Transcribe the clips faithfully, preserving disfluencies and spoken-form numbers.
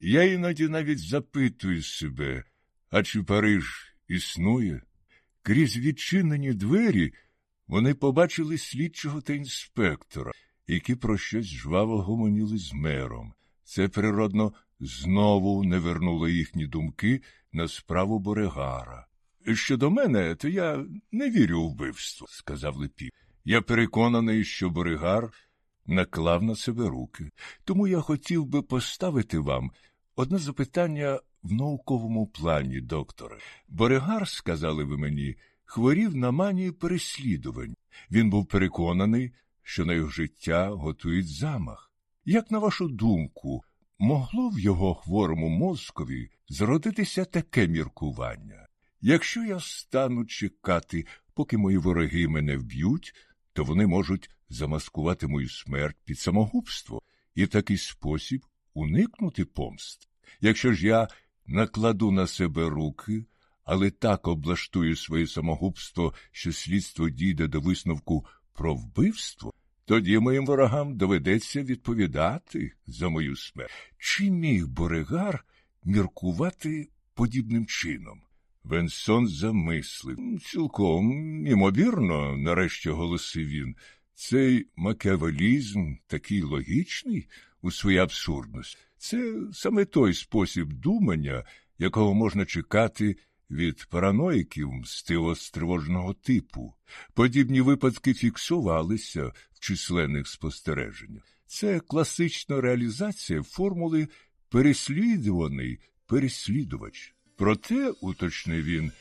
Я іноді навіть запитую себе, а чи Париж існує? Крізь відчинені двері вони побачили слідчого та інспектора, які про щось жваво гомоніли з мером. Це, природно, знову не вернуло їхні думки на справу Боригара. «Щодо мене, то я не вірю у вбивство», – сказав Лепі. «Я переконаний, що Боригар наклав на себе руки. Тому я хотів би поставити вам одне запитання в науковому плані, докторе. Боригар, сказали ви мені, хворів на манію переслідувань. Він був переконаний, що на його життя готують замах. Як, на вашу думку, могло в його хворому мозкові зродитися таке міркування? Якщо я стану чекати, поки мої вороги мене вб'ють, то вони можуть замаскувати мою смерть під самогубство і в такий спосіб уникнути помст. Якщо ж я накладу на себе руки, але так облаштую своє самогубство, що слідство дійде до висновку про вбивство, тоді моїм ворогам доведеться відповідати за мою смерть. Чи міг Боригар міркувати подібним чином? Венсон замислив. Цілком імовірно, нарешті оголосив він. Цей макіавелізм такий логічний у своїй абсурдності. Це саме той спосіб думання, якого можна чекати від параноїків мстиво-стривожного типу. Подібні випадки фіксувалися в численних спостереженнях. Це класична реалізація формули «переслідуваний переслідувач». Проте, уточнив він,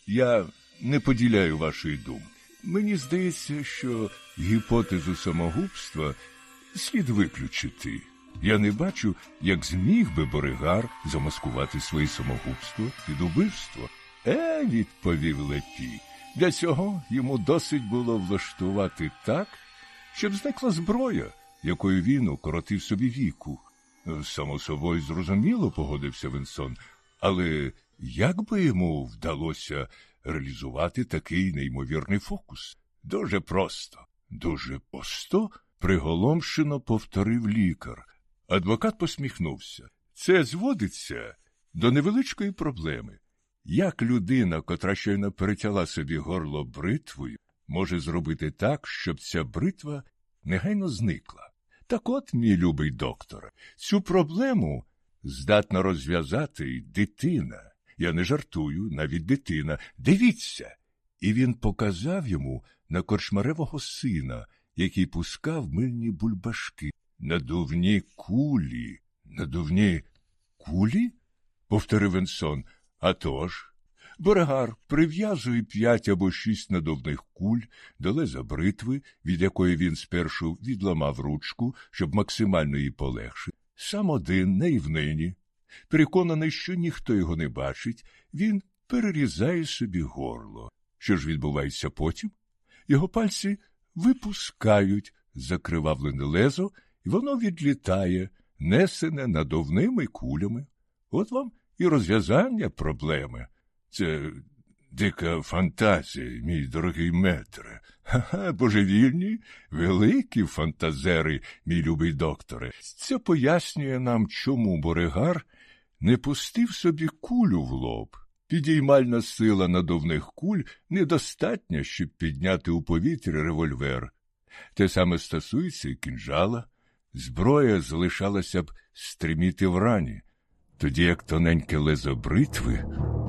я не поділяю вашої думки. Мені здається, що гіпотезу самогубства слід виключити. Я не бачу, як зміг би Боригар замаскувати своє самогубство під убивство. Е, відповів Лепі. Для цього йому досить було влаштувати так, щоб зникла зброя, якою він укоротив собі віку. Само собою зрозуміло, погодився Венсон, але як би йому вдалося реалізувати такий неймовірний фокус? Дуже просто. Дуже просто? Приголомшено повторив лікар. Адвокат посміхнувся. Це зводиться до невеличкої проблеми. Як людина, котра щойно перетяла собі горло бритвою, може зробити так, щоб ця бритва негайно зникла? Так от, мій любий докторе, цю проблему здатна розв'язати дитина. Я не жартую, навіть дитина. Дивіться! І він показав йому на корчмаревого сина, який пускав мильні бульбашки. Надувні кулі. Надувні кулі? Повторив Венсон. А тож, Боригар прив'язує п'ять або шість надувних куль до леза бритви, від якої він спершу відламав ручку, щоб максимально її полегшити. Сам один, не й внині. Переконаний, що ніхто його не бачить, він перерізає собі горло. Що ж відбувається потім? Його пальці випускають закривавлене лезо, і воно відлітає, несене надувними кулями. От вам і розв'язання проблеми. Це дика фантазія, мій дорогий метре. Ха-ха, божевільні, великі фантазери, мій любий докторе. Це пояснює нам, чому Боригар не пустив собі кулю в лоб. Підіймальна сила надувних куль недостатня, щоб підняти у повітря револьвер. Те саме стосується і кінжала. Зброя залишалася б стриміти в рані, тоді як тоненьке лезо бритви.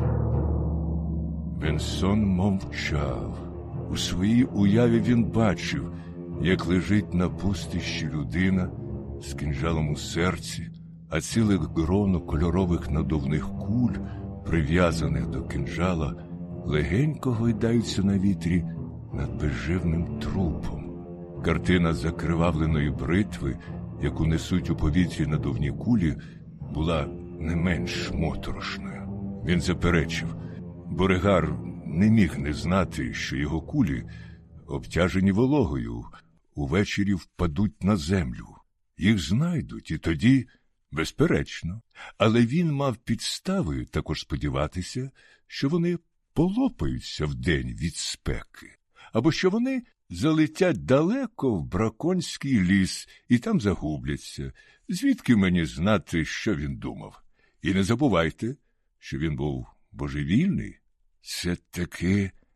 Венсон мовчав. У своїй уяві він бачив, як лежить на пустищі людина з кинджалом у серці, а ціле гроно кольорових надувних куль, прив'язаних до кинджала, легенько гойдаються на вітрі над безживним трупом. Картина закривавленої бритви, яку несуть у повітрі надувні кулі, була не менш моторошною. Він заперечив. Боригар не міг не знати, що його кулі, обтяжені вологою, увечері впадуть на землю. Їх знайдуть, і тоді, безперечно, але він мав підстави також сподіватися, що вони полопаються вдень від спеки, або що вони залетять далеко в браконський ліс і там загубляться. Звідки мені знати, що він думав? І не забувайте, що він був божевільний. Це таки